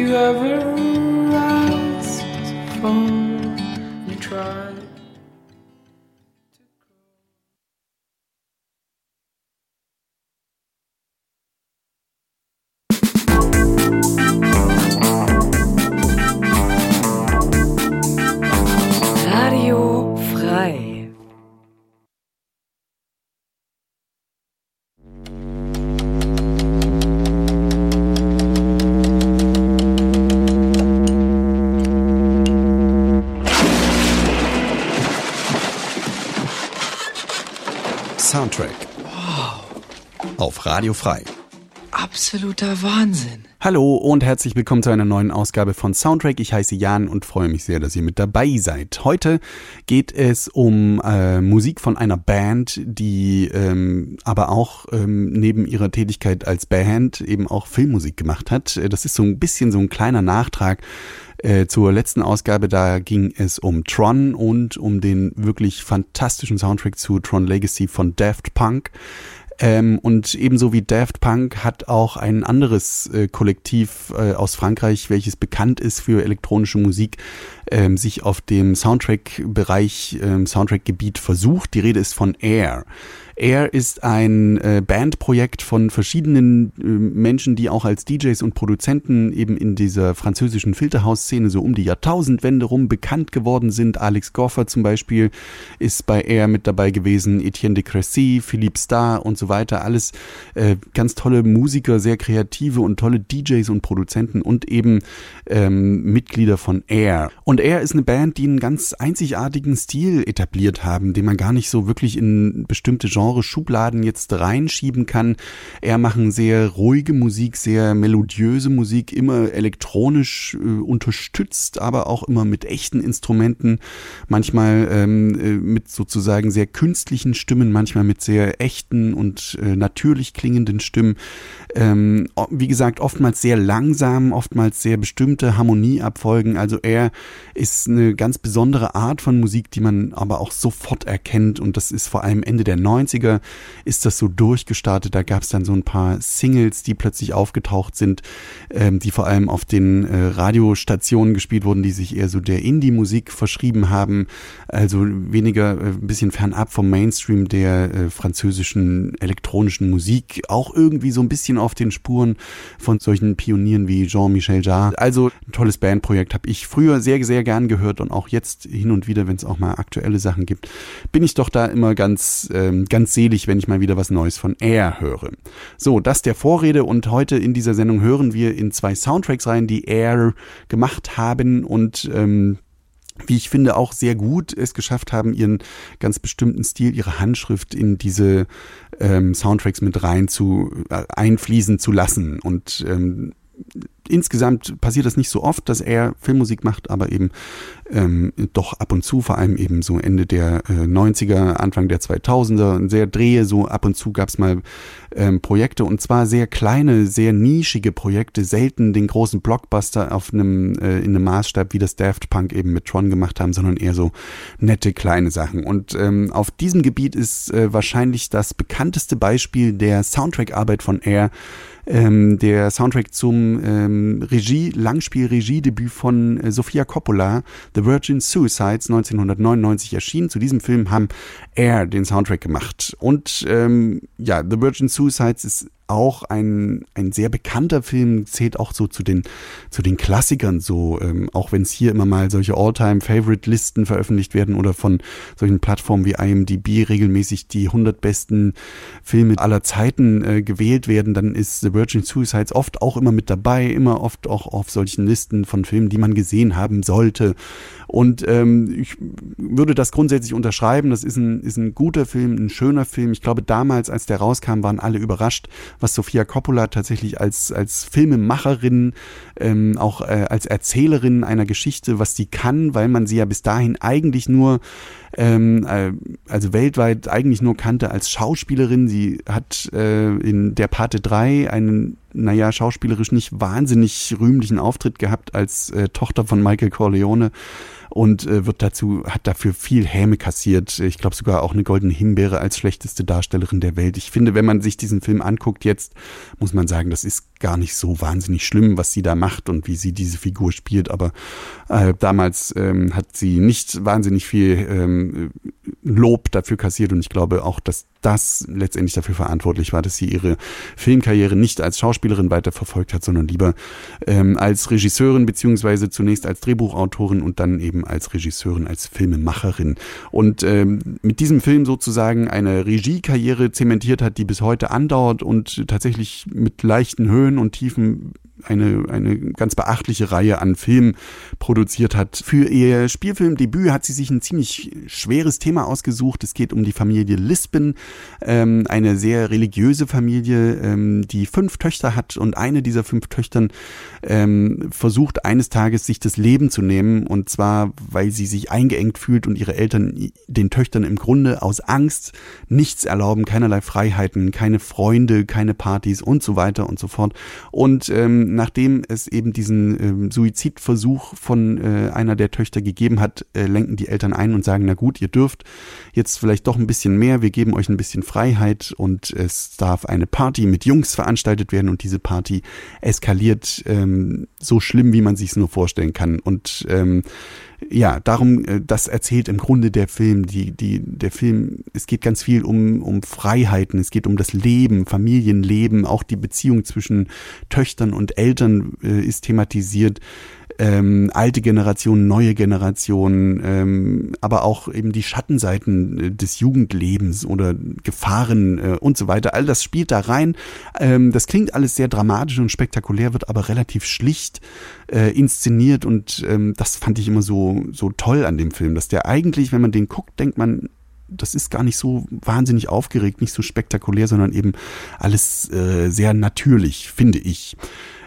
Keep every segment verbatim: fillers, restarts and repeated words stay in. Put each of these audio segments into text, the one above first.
you ever asked for? You tried. Radio frei. Soundtrack. Wow. Auf Radio Frei. Absoluter Wahnsinn. Hallo und herzlich willkommen zu einer neuen Ausgabe von Soundtrack. Ich heiße Jan und freue mich sehr, dass ihr mit dabei seid. Heute geht es um äh, Musik von einer Band, die ähm, aber auch ähm, neben ihrer Tätigkeit als Band eben auch Filmmusik gemacht hat. Das ist so ein bisschen so ein kleiner Nachtrag Äh, zur letzten Ausgabe. Da ging es um Tron und um den wirklich fantastischen Soundtrack zu Tron Legacy von Daft Punk. Ähm, und ebenso wie Daft Punk hat auch ein anderes äh, Kollektiv äh, aus Frankreich, welches bekannt ist für elektronische Musik, ähm, sich auf dem Soundtrack-Bereich, ähm, Soundtrack-Gebiet versucht. Die Rede ist von Air. Air ist ein äh, Bandprojekt von verschiedenen äh, Menschen, die auch als D Js und Produzenten eben in dieser französischen Filterhouse-Szene so um die Jahrtausendwende rum bekannt geworden sind. Alex Goffer zum Beispiel ist bei Air mit dabei gewesen, Etienne de Crécy, Philippe Starr und so weiter. Alles äh, ganz tolle Musiker, sehr kreative und tolle D Js und Produzenten und eben ähm, Mitglieder von Air. Und Air ist eine Band, die einen ganz einzigartigen Stil etabliert haben, den man gar nicht so wirklich in bestimmte Genres Schubladen jetzt reinschieben kann. Er machen sehr ruhige Musik, sehr melodiöse Musik, immer elektronisch äh, unterstützt, aber auch immer mit echten Instrumenten, manchmal ähm, äh, mit sozusagen sehr künstlichen Stimmen, manchmal mit sehr echten und äh, natürlich klingenden Stimmen. Ähm, wie gesagt, oftmals sehr langsam, oftmals sehr bestimmte Harmonieabfolgen. Also er ist eine ganz besondere Art von Musik, die man aber auch sofort erkennt, und das ist vor allem Ende der neunziger ist das so durchgestartet. Da gab es dann so ein paar Singles, die plötzlich aufgetaucht sind, ähm, die vor allem auf den äh, Radiostationen gespielt wurden, die sich eher so der Indie-Musik verschrieben haben, also weniger äh, ein bisschen fernab vom Mainstream der äh, französischen elektronischen Musik, auch irgendwie so ein bisschen auf den Spuren von solchen Pionieren wie Jean-Michel Jarre. Also ein tolles Bandprojekt, habe ich früher sehr, sehr gern gehört, und auch jetzt hin und wieder, wenn es auch mal aktuelle Sachen gibt, bin ich doch da immer ganz, ähm, ganz selig, wenn ich mal wieder was Neues von Air höre. So, das der Vorrede, und heute in dieser Sendung hören wir in zwei Soundtracks rein, die Air gemacht haben und ähm, wie ich finde, auch sehr gut es geschafft haben, ihren ganz bestimmten Stil, ihre Handschrift in diese ähm, Soundtracks mit rein zu äh, einfließen zu lassen. Und ähm, insgesamt passiert das nicht so oft, dass er Filmmusik macht, aber eben ähm, doch ab und zu, vor allem eben so Ende der äh, neunziger, Anfang der zweitausender, sehr Drehe, so ab und zu gab es mal ähm, Projekte, und zwar sehr kleine, sehr nischige Projekte, selten den großen Blockbuster auf einem äh, in einem Maßstab, wie das Daft Punk eben mit Tron gemacht haben, sondern eher so nette kleine Sachen. Und ähm, auf diesem Gebiet ist äh, wahrscheinlich das bekannteste Beispiel der Soundtrack-Arbeit von Air Ähm, der Soundtrack zum ähm, Regie, Langspiel-Regiedebüt von äh, Sofia Coppola, The Virgin Suicides, neunzehnhundertneunundneunzig erschienen. Zu diesem Film haben Air den Soundtrack gemacht. Und ähm, ja, The Virgin Suicides ist auch ein ein sehr bekannter Film, zählt auch so zu den zu den Klassikern, so ähm, auch wenn es hier immer mal solche All-Time-Favorite-Listen veröffentlicht werden oder von solchen Plattformen wie I M D B regelmäßig die hundert besten Filme aller Zeiten äh, gewählt werden, dann ist The Virgin Suicides oft auch immer mit dabei, immer oft auch auf solchen Listen von Filmen, die man gesehen haben sollte. Und ähm, ich würde das grundsätzlich unterschreiben. Das ist ein ist ein guter Film, ein schöner Film. Ich glaube, damals, als der rauskam, waren alle überrascht, was Sofia Coppola tatsächlich als als Filmemacherin, ähm, auch äh, als Erzählerin einer Geschichte, was die kann, weil man sie ja bis dahin eigentlich nur ähm, äh, also weltweit eigentlich nur kannte als Schauspielerin. Sie hat äh, in Der Pate drei einen, naja, schauspielerisch nicht wahnsinnig rühmlichen Auftritt gehabt als äh, Tochter von Michael Corleone. und äh, wird dazu, hat dafür viel Häme kassiert. Ich glaube sogar auch eine goldene Himbeere als schlechteste Darstellerin der Welt. Ich finde, wenn man sich diesen Film anguckt jetzt, muss man sagen, das ist gar nicht so wahnsinnig schlimm, was sie da macht und wie sie diese Figur spielt, aber äh, damals ähm, hat sie nicht wahnsinnig viel ähm, Lob dafür kassiert und ich glaube auch, dass das letztendlich dafür verantwortlich war, dass sie ihre Filmkarriere nicht als Schauspielerin weiterverfolgt hat, sondern lieber ähm, als Regisseurin beziehungsweise zunächst als Drehbuchautorin und dann eben als Regisseurin, als Filmemacherin. Und ähm, mit diesem Film sozusagen eine Regiekarriere zementiert hat, die bis heute andauert und tatsächlich mit leichten Höhen und Tiefen eine, eine ganz beachtliche Reihe an Filmen produziert hat. Für ihr Spielfilmdebüt hat sie sich ein ziemlich schweres Thema ausgesucht. Es geht um die Familie Lisbon, ähm, eine sehr religiöse Familie, ähm, die fünf Töchter hat und eine dieser fünf Töchtern ähm, versucht eines Tages sich das Leben zu nehmen und zwar, weil sie sich eingeengt fühlt und ihre Eltern den Töchtern im Grunde aus Angst nichts erlauben, keinerlei Freiheiten, keine Freunde, keine Partys und so weiter und so fort. Und ähm, nachdem es eben diesen ähm, Suizidversuch von äh, einer der Töchter gegeben hat, äh, lenken die Eltern ein und sagen, na gut, ihr dürft jetzt vielleicht doch ein bisschen mehr, wir geben euch ein bisschen Freiheit und es darf eine Party mit Jungs veranstaltet werden und diese Party eskaliert ähm, so schlimm, wie man sich es nur vorstellen kann. Und ähm, ja, darum, das erzählt im Grunde der Film, die, die, der Film, es geht ganz viel um, um Freiheiten, es geht um das Leben, Familienleben, auch die Beziehung zwischen Töchtern und Eltern äh, ist thematisiert. Ähm, alte Generation, neue Generation, ähm, aber auch eben die Schattenseiten äh, des Jugendlebens oder Gefahren äh, und so weiter. All das spielt da rein. Ähm, das klingt alles sehr dramatisch und spektakulär, wird aber relativ schlicht äh, inszeniert und ähm, das fand ich immer so, so toll an dem Film, dass der eigentlich, wenn man den guckt, denkt man, das ist gar nicht so wahnsinnig aufgeregt, nicht so spektakulär, sondern eben alles äh, sehr natürlich, finde ich.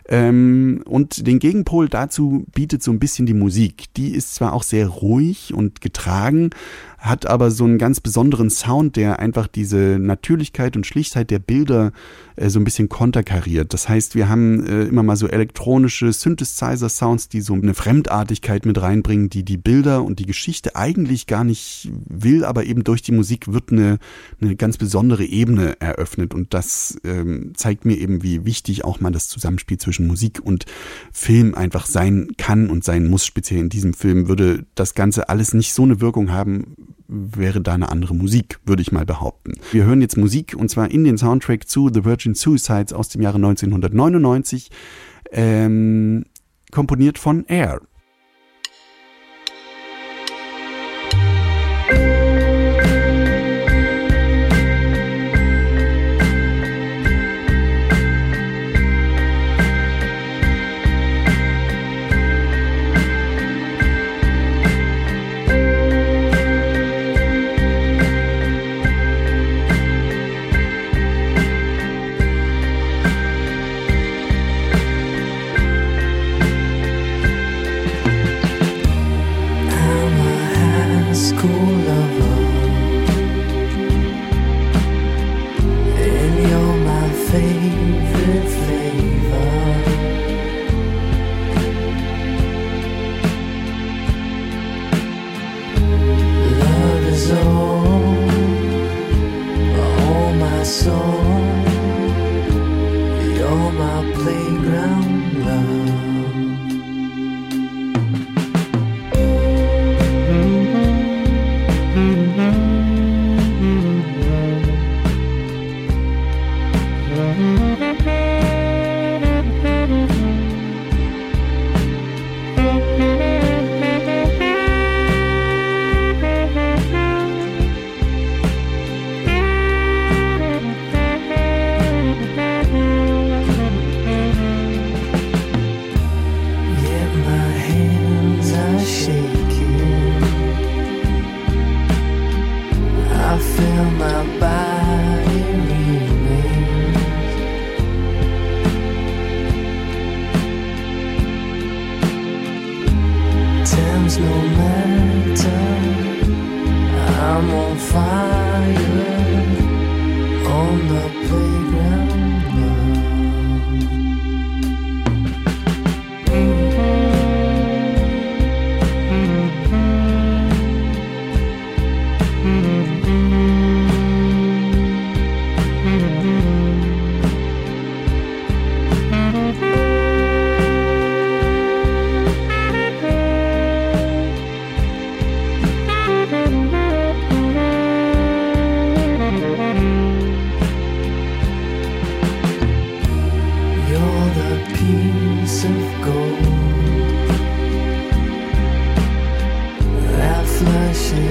Ähm, und den Gegenpol dazu bietet so ein bisschen die Musik. Die ist zwar auch sehr ruhig und getragen, hat aber so einen ganz besonderen Sound, der einfach diese Natürlichkeit und Schlichtheit der Bilder äh, so ein bisschen konterkariert. Das heißt, wir haben äh, immer mal so elektronische Synthesizer-Sounds, die so eine Fremdartigkeit mit reinbringen, die die Bilder und die Geschichte eigentlich gar nicht will, aber eben durch die Musik wird eine, eine ganz besondere Ebene eröffnet und das ähm, zeigt mir eben, wie wichtig auch mal das Zusammenspiel zwischen Musik und Film einfach sein kann und sein muss. Speziell in diesem Film würde das Ganze alles nicht so eine Wirkung haben, wäre da eine andere Musik, würde ich mal behaupten. Wir hören jetzt Musik und zwar in den Soundtrack zu The Virgin Suicides aus dem Jahre neunzehnhundertneunundneunzig, ähm, komponiert von Air. Mm-hmm.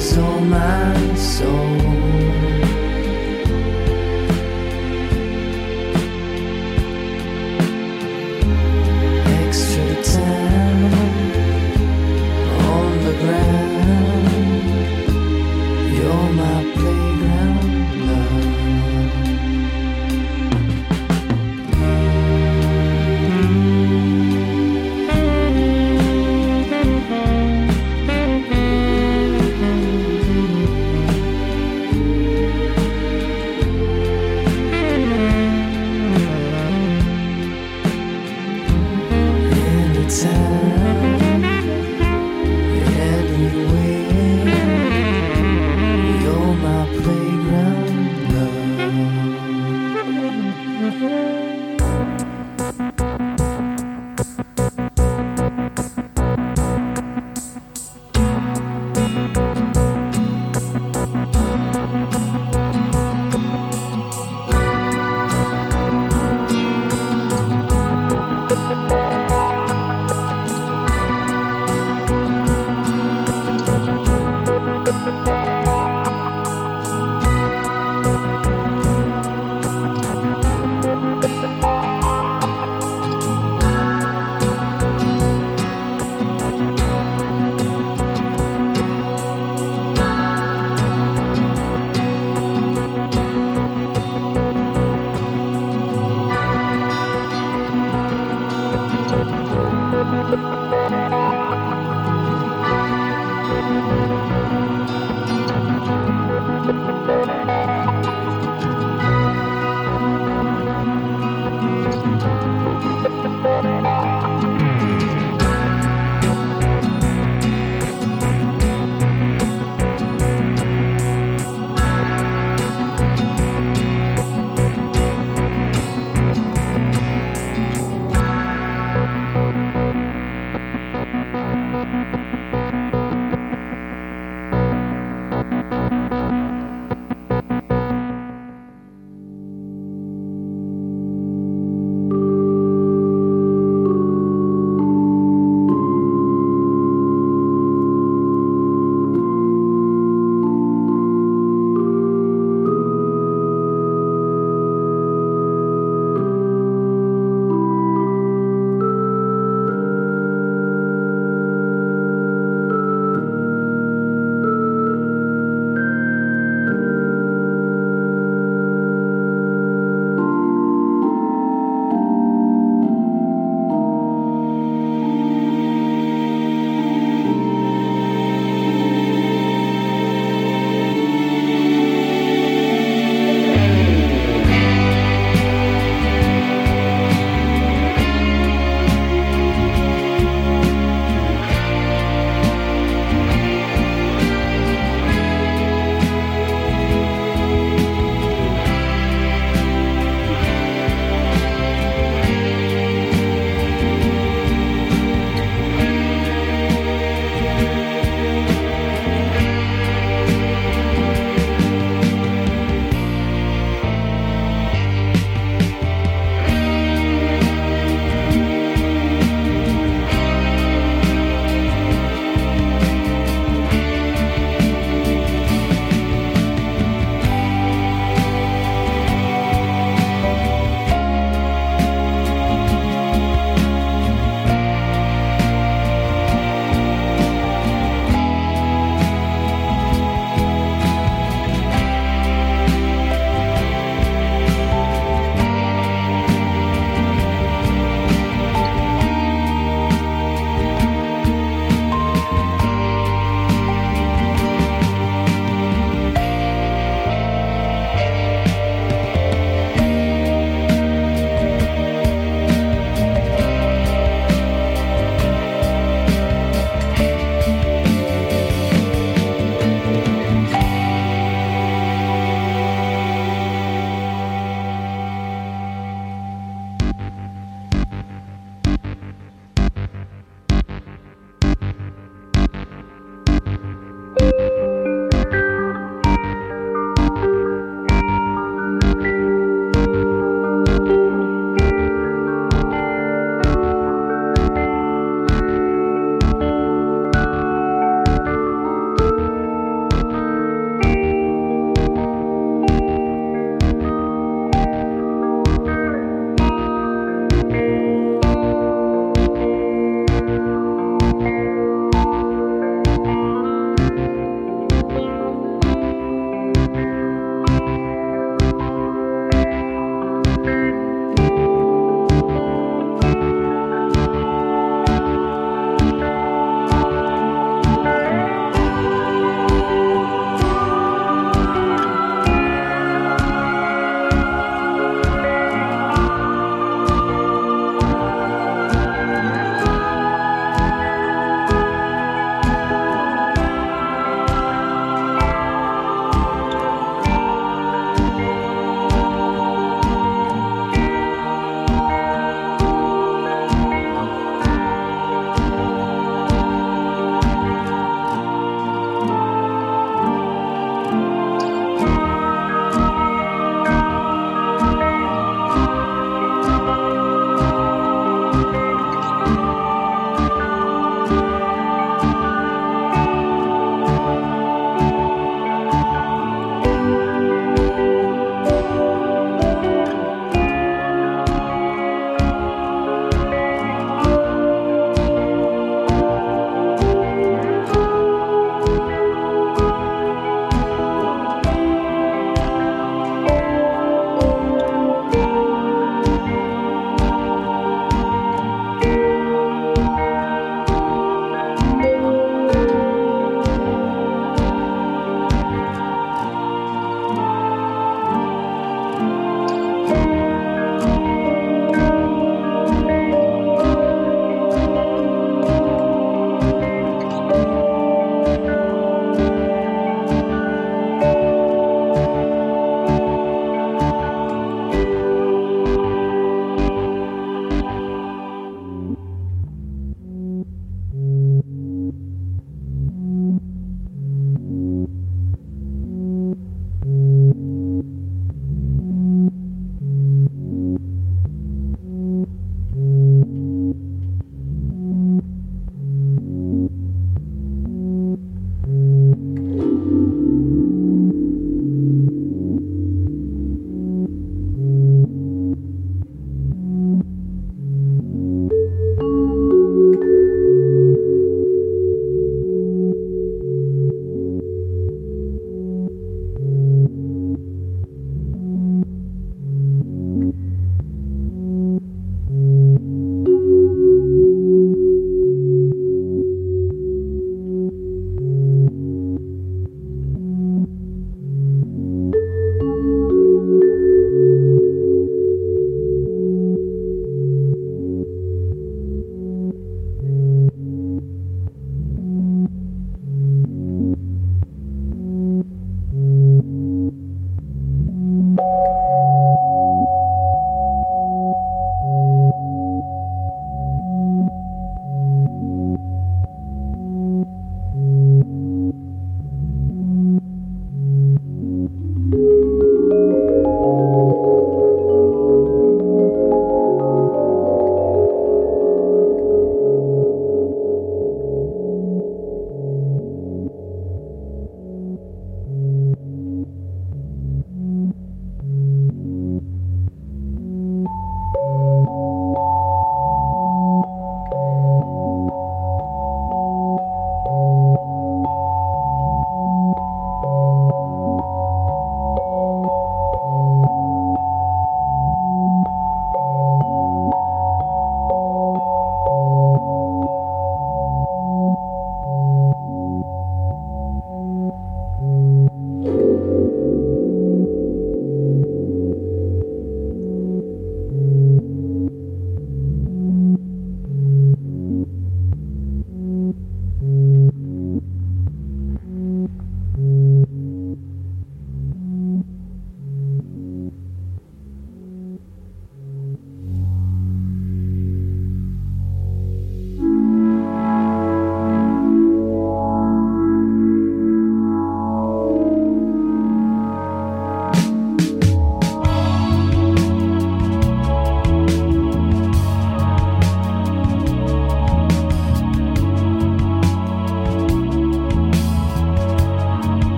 is all my soul. Extra time on the ground. You're my playground, love.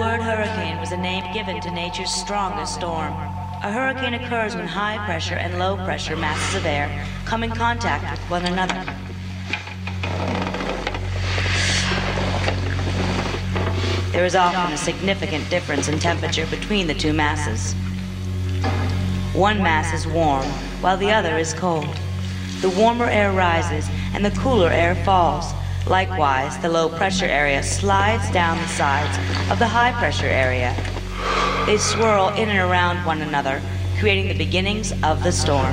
word hurricane was a name given to nature's strongest storm. A hurricane occurs when high pressure and low pressure masses of air come in contact with one another. There is often a significant difference in temperature between the two masses. One mass is warm, while the other is cold. The warmer air rises and the cooler air falls. Likewise, the low pressure area slides down the sides of the high pressure area. They swirl in and around one another, creating the beginnings of the storm.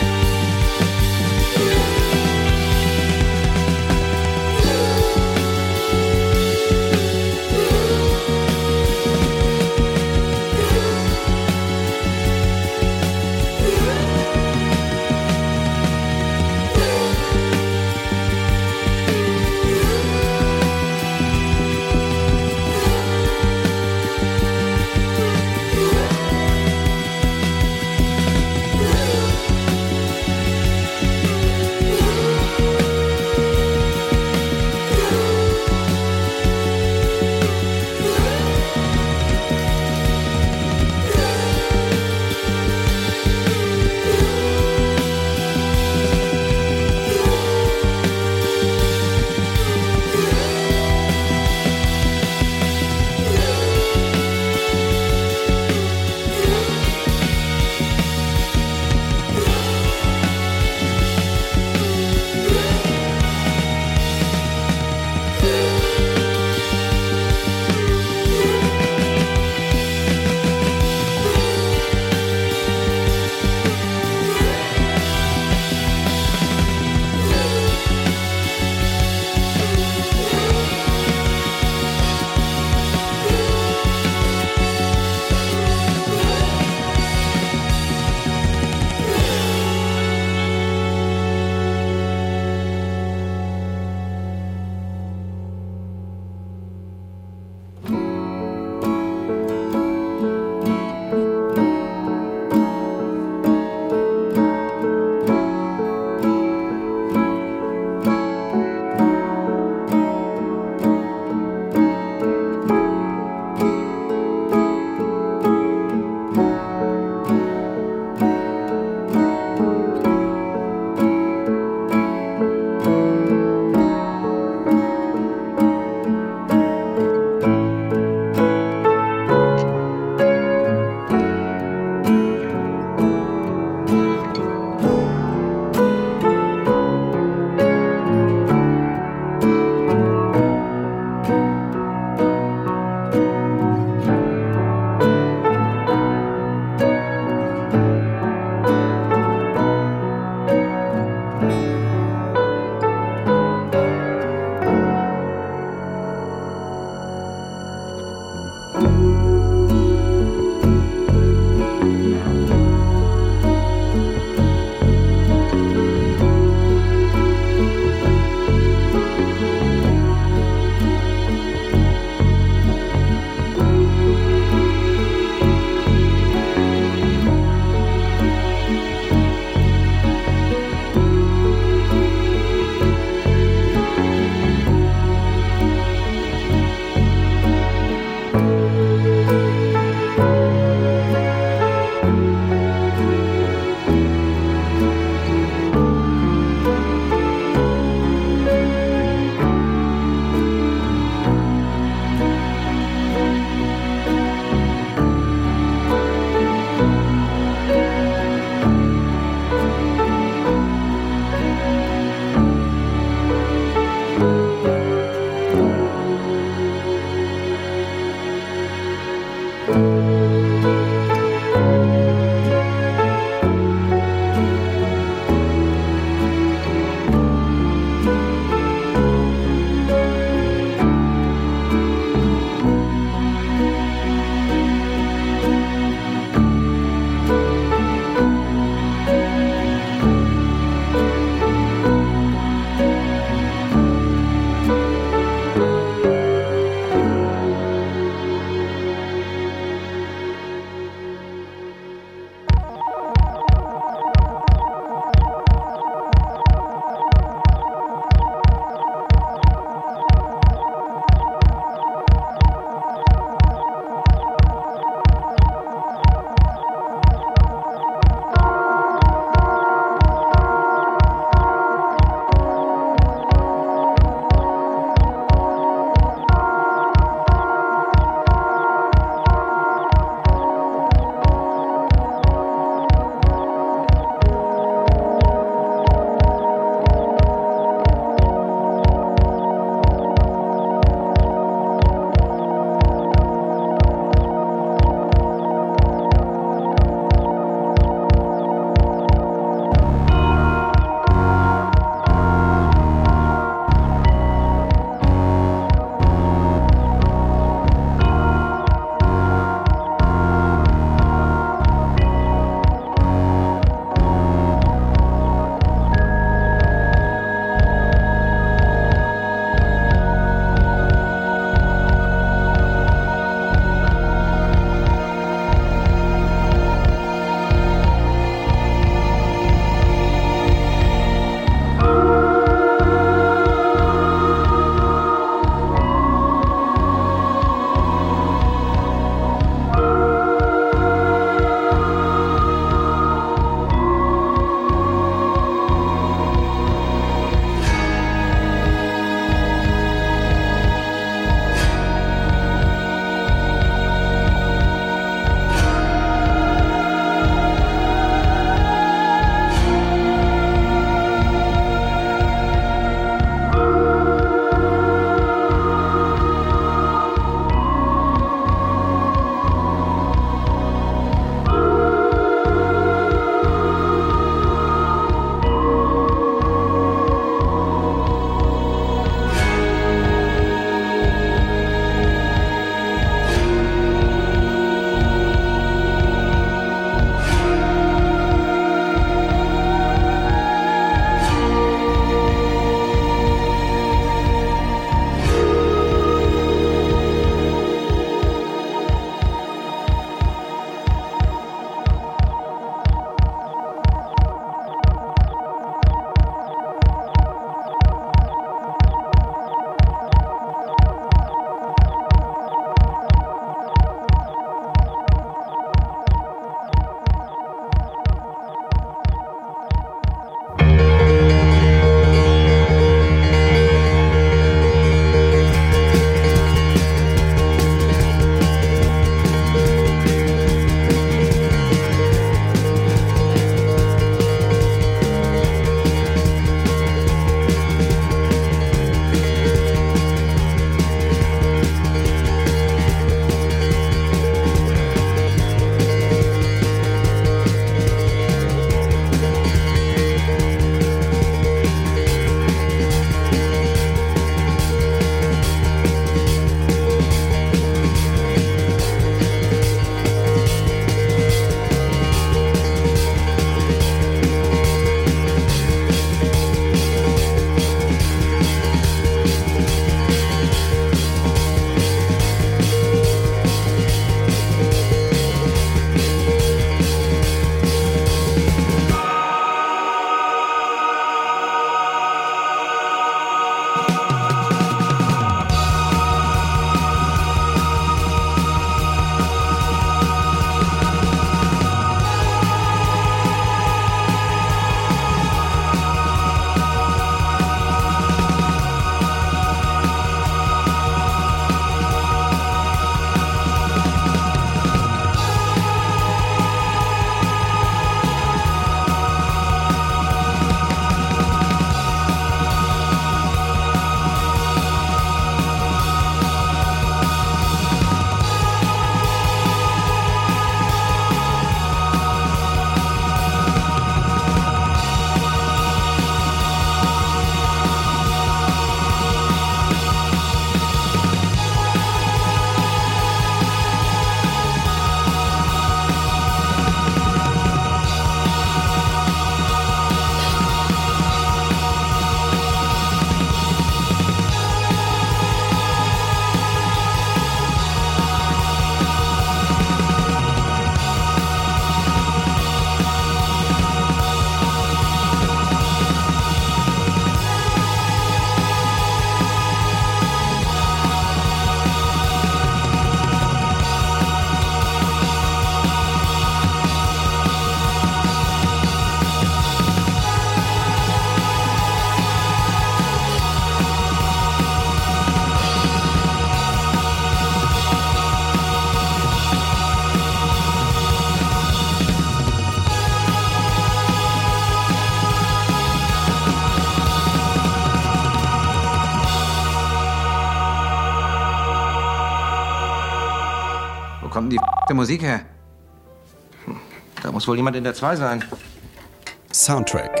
Der Musik her. Hm, da muss wohl jemand in der zwei sein. Soundtrack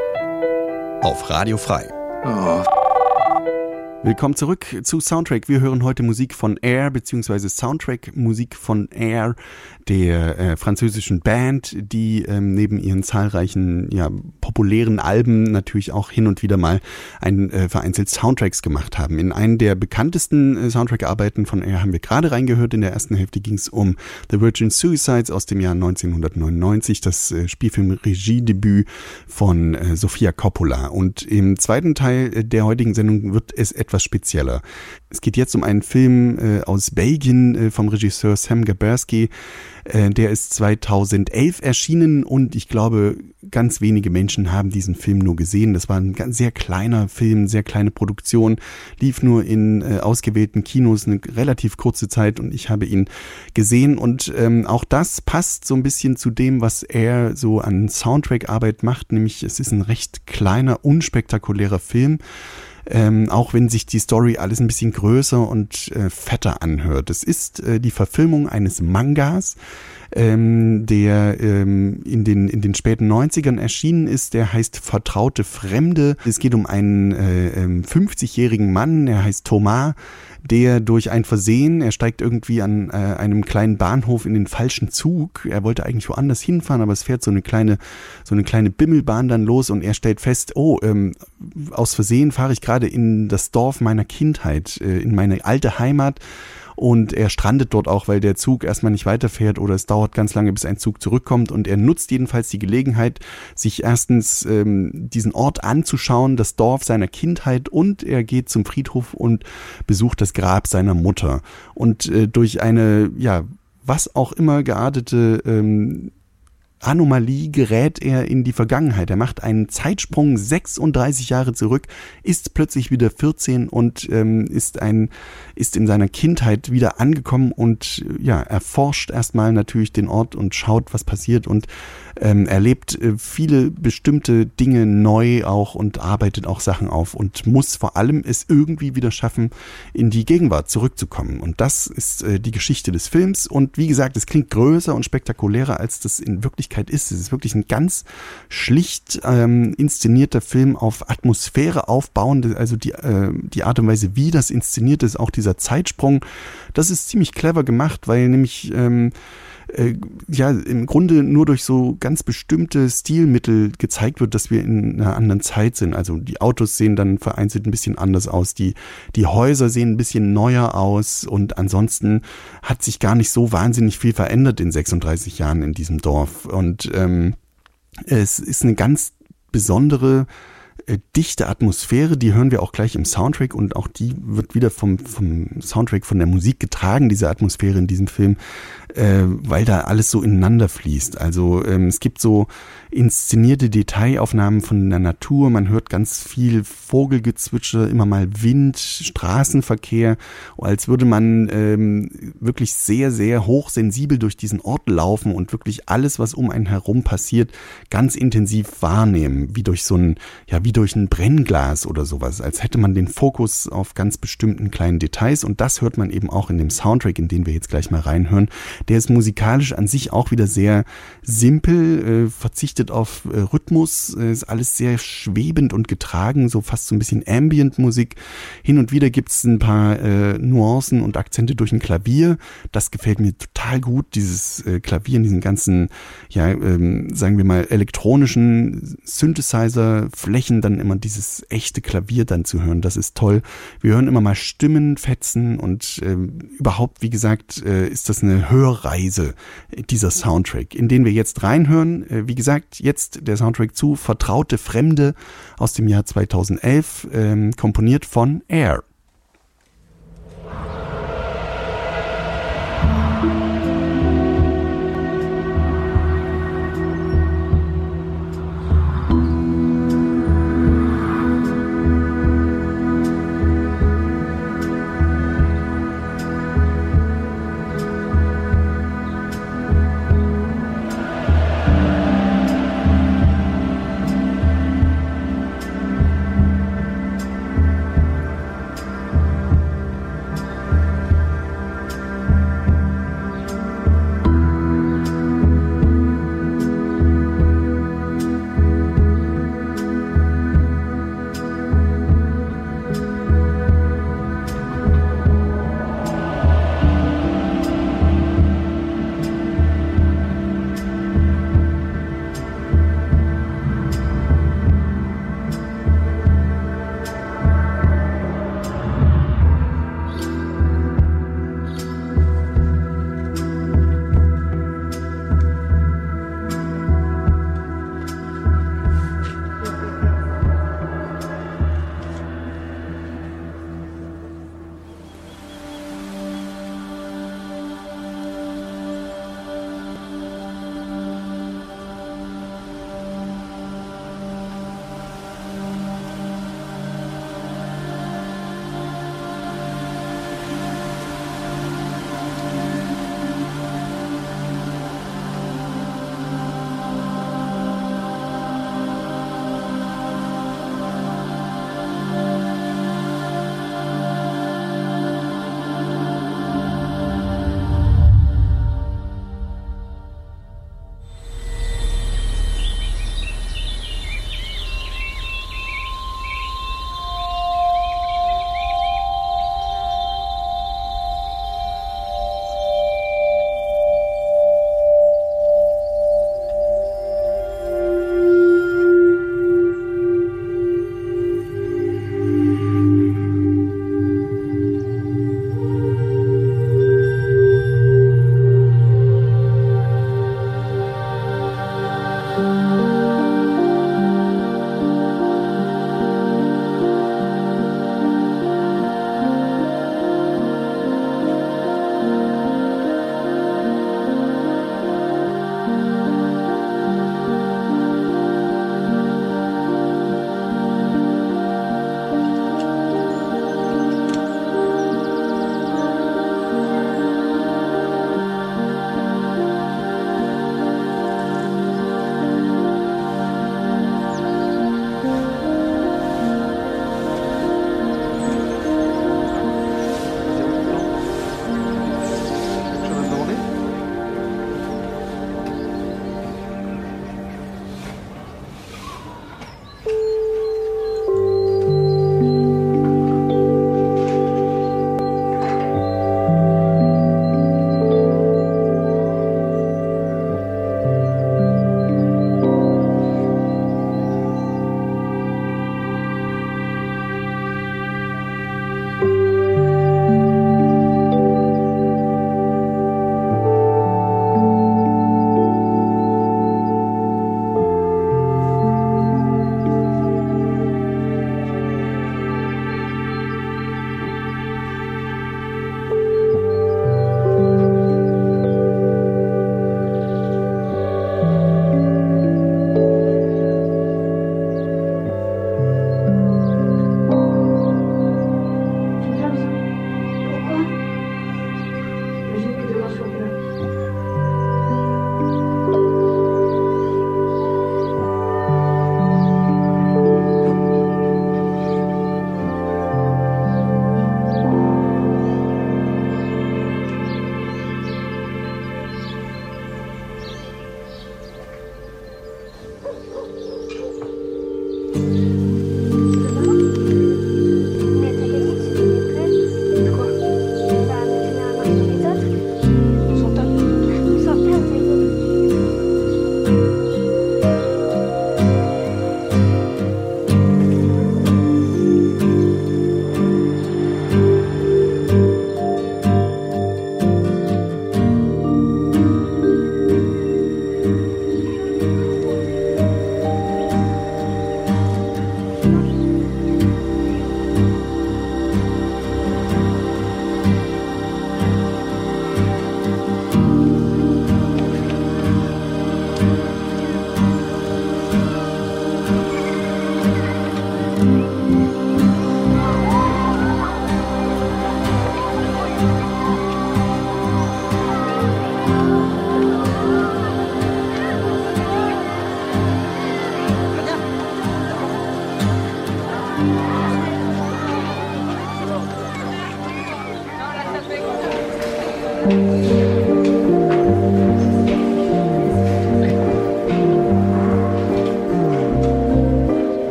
auf Radio Frei. Oh. Willkommen zurück zu Soundtrack. Wir hören heute Musik von Air, beziehungsweise Soundtrack-Musik von Air, der äh, französischen Band, die ähm, neben ihren zahlreichen ja, populären Alben natürlich auch hin und wieder mal ein, äh, vereinzelt Soundtracks gemacht haben. In einen der bekanntesten äh, Soundtrack-Arbeiten von Air haben wir gerade reingehört. In der ersten Hälfte ging es um The Virgin Suicides aus dem Jahr neunzehnhundertneunundneunzig, das äh, Spielfilm-Regiedebüt von äh, Sofia Coppola. Und im zweiten Teil der heutigen Sendung wird es etwas spezieller. Es geht jetzt um einen Film äh, aus Belgien äh, vom Regisseur Sam Gaberski. Äh, der ist zweitausendelf erschienen und ich glaube, ganz wenige Menschen haben diesen Film nur gesehen. Das war ein ganz sehr kleiner Film, sehr kleine Produktion, lief nur in äh, ausgewählten Kinos eine relativ kurze Zeit und ich habe ihn gesehen und ähm, auch das passt so ein bisschen zu dem, was er so an Soundtrack-Arbeit macht, nämlich es ist ein recht kleiner, unspektakulärer Film. Ähm, auch wenn sich die Story alles ein bisschen größer und äh, fetter anhört. Es ist äh, die Verfilmung eines Mangas, ähm, der ähm, in den in den späten neunzigern erschienen ist. Der heißt Vertraute Fremde. Es geht um einen äh, fünfzigjährigen Mann, der heißt Thomas, der durch ein Versehen, er steigt irgendwie an äh, einem kleinen Bahnhof in den falschen Zug. Er wollte eigentlich woanders hinfahren, aber es fährt so eine kleine so eine kleine Bimmelbahn dann los und er stellt fest, oh, ähm, aus Versehen fahre ich gerade in das Dorf meiner Kindheit, äh, in meine alte Heimat. Und er strandet dort auch, weil der Zug erstmal nicht weiterfährt oder es dauert ganz lange, bis ein Zug zurückkommt. Und er nutzt jedenfalls die Gelegenheit, sich erstens ähm, diesen Ort anzuschauen, das Dorf seiner Kindheit, und er geht zum Friedhof und besucht das Grab seiner Mutter. Und äh, durch eine, ja, was auch immer geartete ähm, Anomalie gerät er in die Vergangenheit. Er macht einen Zeitsprung sechsunddreißig Jahre zurück, ist plötzlich wieder vierzehn und ähm, ist ein ist in seiner Kindheit wieder angekommen und ja, erforscht erstmal natürlich den Ort und schaut, was passiert und ähm, erlebt äh, viele bestimmte Dinge neu auch und arbeitet auch Sachen auf und muss vor allem es irgendwie wieder schaffen, in die Gegenwart zurückzukommen. Und das ist äh, die Geschichte des Films. Und wie gesagt, es klingt größer und spektakulärer, als das in Wirklichkeit ist. Es ist wirklich ein ganz schlicht ähm, inszenierter Film auf Atmosphäre aufbauend, also die, äh, die Art und Weise, wie das inszeniert ist, auch dieser Zeitsprung, das ist ziemlich clever gemacht, weil nämlich ähm, äh, ja im Grunde nur durch so ganz bestimmte Stilmittel gezeigt wird, dass wir in einer anderen Zeit sind. Also die Autos sehen dann vereinzelt ein bisschen anders aus, die, die Häuser sehen ein bisschen neuer aus und ansonsten hat sich gar nicht so wahnsinnig viel verändert in sechsunddreißig Jahren in diesem Dorf. Und ähm, es ist eine ganz besondere dichte Atmosphäre, die hören wir auch gleich im Soundtrack und auch die wird wieder vom, vom Soundtrack, von der Musik getragen, diese Atmosphäre in diesem Film, äh, weil da alles so ineinander fließt. Also ähm, es gibt so inszenierte Detailaufnahmen von der Natur, man hört ganz viel Vogelgezwitscher, immer mal Wind, Straßenverkehr, als würde man ähm, wirklich sehr, sehr hochsensibel durch diesen Ort laufen und wirklich alles, was um einen herum passiert, ganz intensiv wahrnehmen, wie durch so ein, ja, wie durch ein Brennglas oder sowas, als hätte man den Fokus auf ganz bestimmten kleinen Details und das hört man eben auch in dem Soundtrack, in den wir jetzt gleich mal reinhören. Der ist musikalisch an sich auch wieder sehr simpel, äh, verzichtet auf äh, Rhythmus, äh, ist alles sehr schwebend und getragen, so fast so ein bisschen Ambient-Musik. Hin und wieder gibt es ein paar äh, Nuancen und Akzente durch ein Klavier. Das gefällt mir total gut, dieses äh, Klavier in diesen ganzen, ja, ähm, sagen wir mal, elektronischen Synthesizer-Flächen, dann immer dieses echte Klavier dann zu hören. Das ist toll. Wir hören immer mal Stimmen fetzen und äh, überhaupt, wie gesagt, äh, ist das eine Hörreise, dieser Soundtrack, in den wir jetzt reinhören. Äh, wie gesagt, jetzt der Soundtrack zu Vertraute Fremde aus dem Jahr zweitausendelf, äh, komponiert von Air.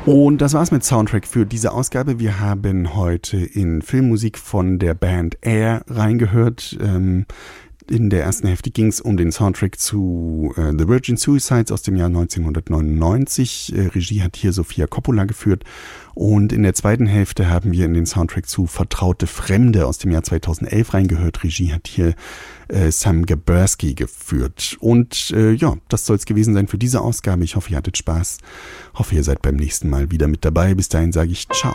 Und das war's mit Soundtrack für diese Ausgabe. Wir haben heute in Filmmusik von der Band Air reingehört. Ähm, In der ersten Hälfte ging es um den Soundtrack zu äh, The Virgin Suicides aus dem Jahr neunzehnhundertneunundneunzig. Äh, Regie hat hier Sofia Coppola geführt. Und in der zweiten Hälfte haben wir in den Soundtrack zu Vertraute Fremde aus dem Jahr zweitausendelf reingehört. Regie hat hier äh, Sam Gaberski geführt. Und äh, ja, das soll es gewesen sein für diese Ausgabe. Ich hoffe, ihr hattet Spaß. Hoffe, ihr seid beim nächsten Mal wieder mit dabei. Bis dahin sage ich ciao.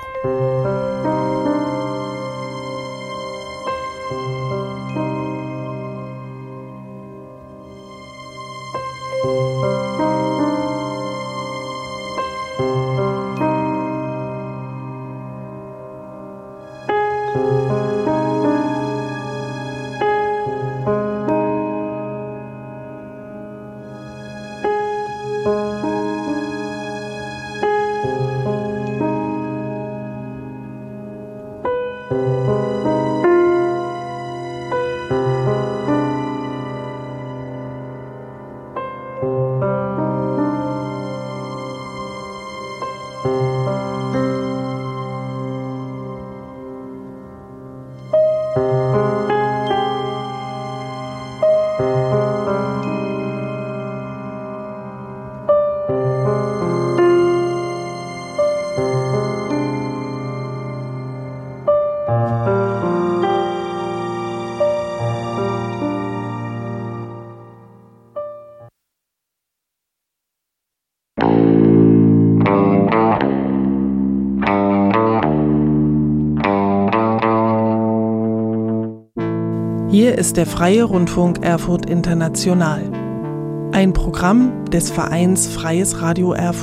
Hier ist der Freie Rundfunk Erfurt International. Ein Programm des Vereins Freies Radio Erfurt.